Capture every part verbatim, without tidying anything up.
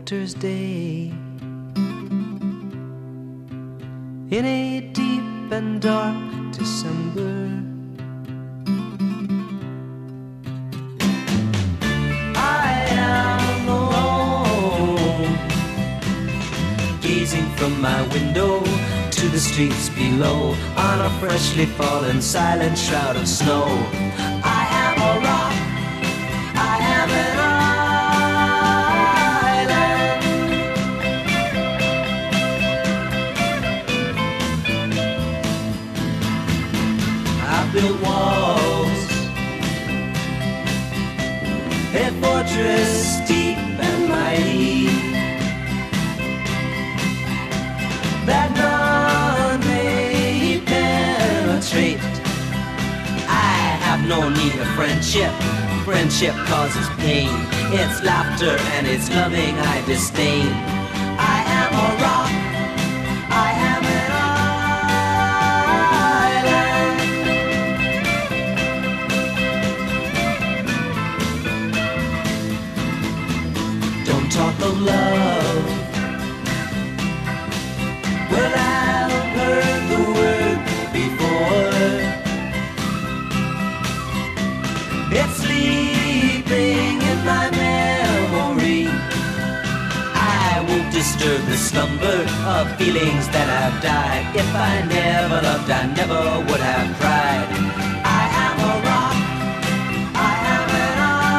winter's day. In a deep and dark December, I am alone, gazing from my window to the streets below, on a freshly fallen silent shroud of snow. I am a rock, I am an island. I built walls, a fortress deep and mighty, that none may penetrate. I have no need of friendship. Friendship causes pain. It's laughter and it's loving I disdain. I am a rock, I am an island. Don't talk of love. Well, I've heard the word before. It's sleeping in my memory. I won't disturb the slumber of feelings that have died. If I never loved, I never would have cried. I am a rock, I am an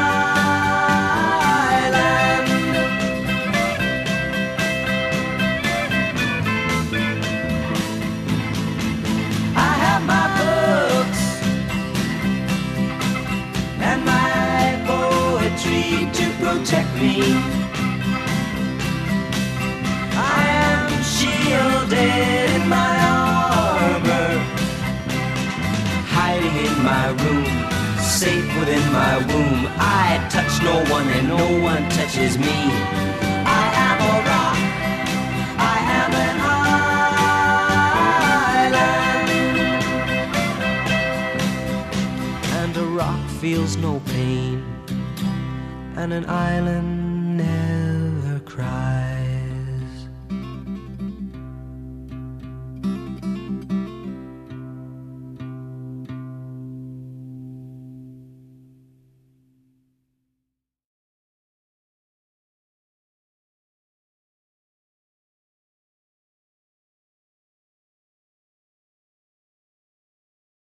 to protect me. I am shielded in my armor, hiding in my room, safe within my womb. I touch no one and no one touches me. I am a rock, I am an island, and a rock feels no pain, and an island never cries.